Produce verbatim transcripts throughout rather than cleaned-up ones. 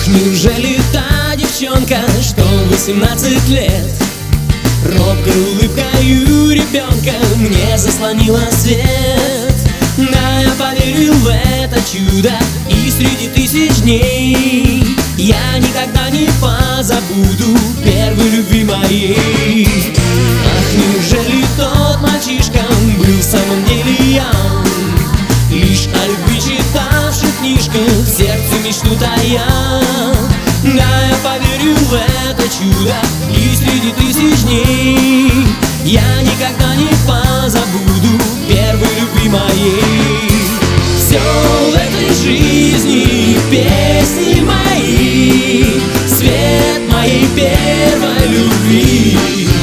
Неужели та девчонка, что восемнадцать лет, робкой улыбкою ребенка мне заслонила свет? Да, я поверил в это чудо, и среди тысяч дней я никогда не позабуду первой любви моей. Ах, неужели тот мальчишка был в самом деле я, лишь о любви читавший в книжках, в сердце мечту тая? Да, я поверил в это чудо, и среди тысяч дней я никогда не позабуду первой любви моей. Все в этой жизни песни мои, свет моей первой любви,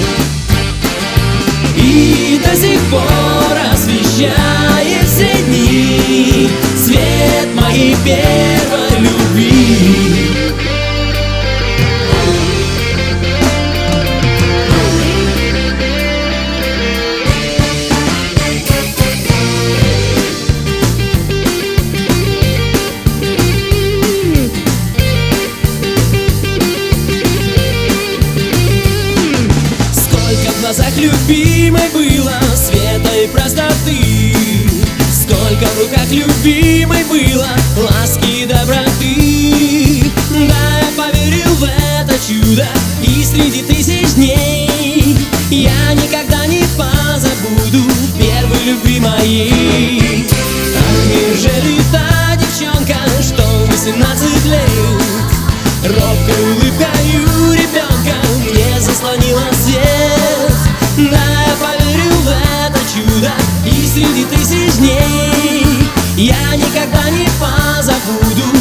и до сих пор освещает все дни свет моей первой любви. В глазах любимой было света и простоты, сколько в руках любимой было ласки и доброты. Да, я поверил в это чудо, и среди тысяч дней я никогда не позабуду первой любви моей. Ах, неужели та девчонка, что восемнадцать лет, робкой улыбкою ребенка мне заслонила свет? Да, я поверил в это чудо, и среди тысяч дней я никогда не позабуду